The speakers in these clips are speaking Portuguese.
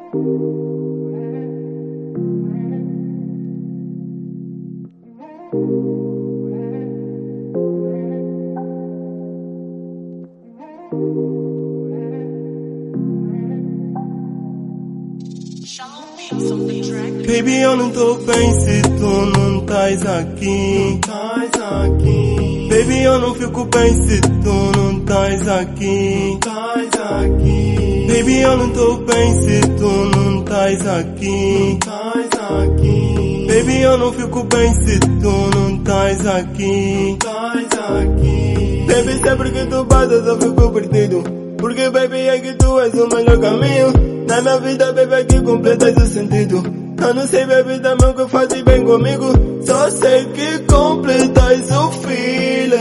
Baby, eu não tô bem se tu não tais aqui. Baby, eu não fico bem se tu não tais aqui. Baby, eu não tô bem se tu não tais aqui. Baby, eu não fico bem se tu não tais aqui. Baby, sempre que tu passas eu fico perdido, porque baby é que tu és o melhor caminho na minha vida, baby, é que completas o sentido. Eu não sei, baby, também o que fazes bem comigo, só sei que completas o feeling.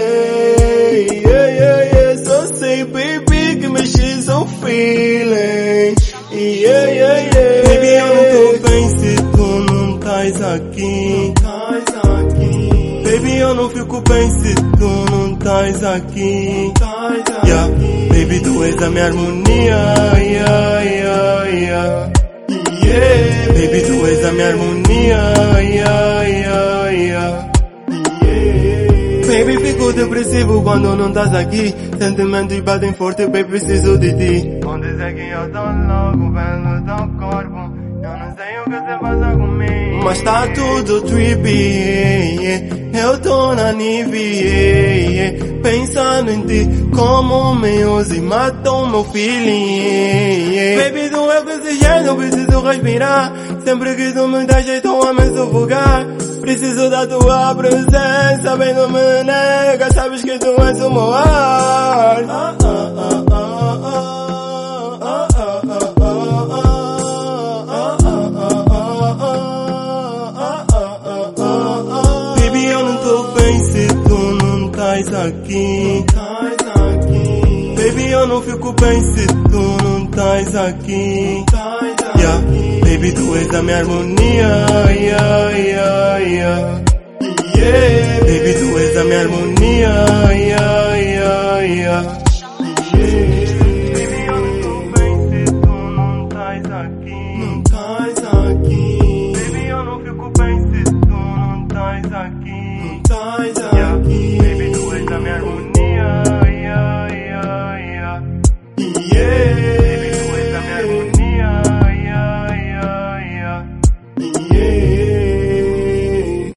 Só sei, baby, que mexes o feeling. Baby, eu não tô bem se tu não tais aqui. Baby, eu não fico bem se tu não tais aqui. Baby, tu és a minha harmonia. Baby, tu és a minha harmonia. Baby, fico depressivo quando não estás aqui. Sentimentos batem forte, baby, preciso de ti. Onde é que eu tô louco pelo teu corpo? Eu não sei o que você passa comigo, mas tá tudo trippy. Eu tô na neve, pensando em ti como meus e matam meu feeling. Baby, tu é oxigênio, preciso respirar. Sempre que tu me dá jeito a me sufocar. Preciso da tua presença, bem não me nega, sabes que tu és o meu ar. Baby, eu não tô bem se tu não tais aqui. Baby, eu não fico bem se tu não tais aqui. Baby, tu és a minha harmonia. Baby, tu és a minha harmonia. Baby, eu não tô bem se tu não tais aqui. Baby, eu não fico bem se tu não tais aqui. Baby, tu és a minha harmonia.